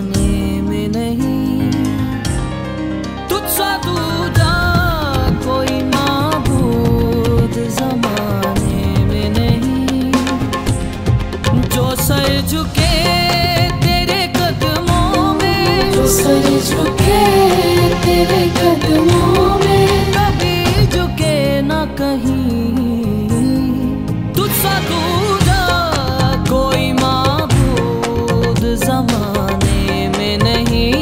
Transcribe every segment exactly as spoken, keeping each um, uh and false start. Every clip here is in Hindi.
जमाने में नहीं, तुझसा दूजा कोई माबूद जमाने में नहीं। जो सर झुके तेरे कदमों में, जो सर झुके तेरे कदमों में, कभी झुके ना कहीं। तुझसा दूजा कोई माबूद जमाने में नहीं।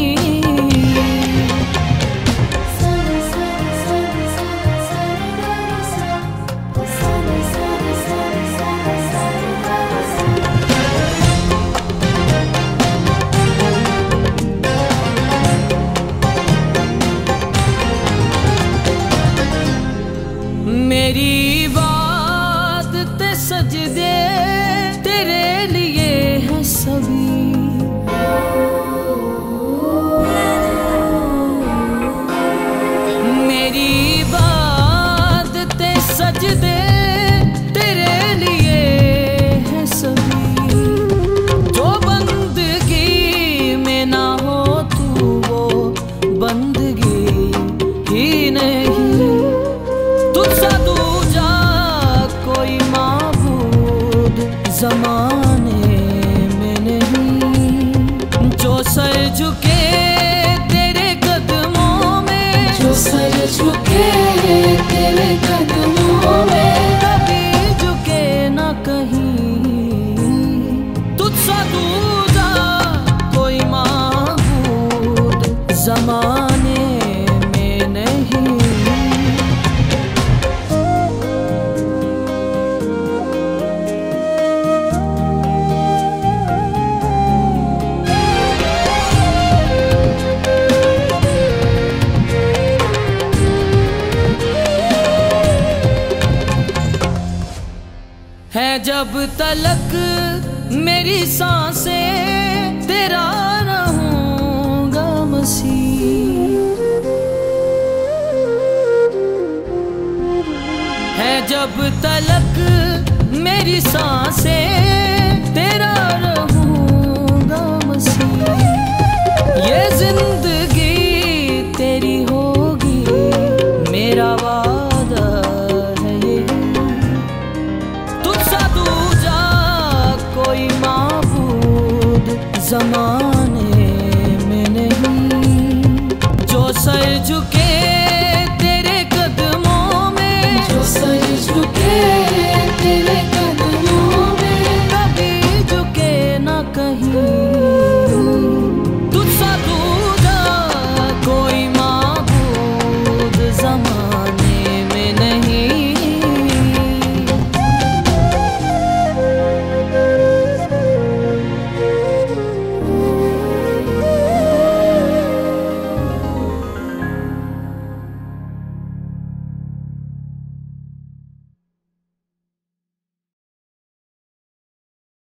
मेरी बात ते सजदे तेरे लिए है सभी। मेरी बात ते सजदे तेरे लिए है सभी। जो बंदगी में ना हो तू वो बंदगी ही नहीं। तुझसा दूजा कोई माबूद जमाने में नहीं। जो सर झुके तेरे कदमों में, जो सर झुके तेरे कदमों में, कभी झुके ना कहीं। तुझसा दूजा कोई माबूद जमाने में नहीं। है जब तलक मेरी सांसें तेरा रहूंगा मसीह। है जब तलक मेरी सांसें तेरा रहूंगा मसीह। ये जिंदगी तेरी होगी मेरा वादा है ये। तुझसा दूजा कोई माबूद जमाने में नहीं। जो सर झुके तेरे कदमों में, जो सर झुके तेरे कदमों में, कभी झुके ना कहीं।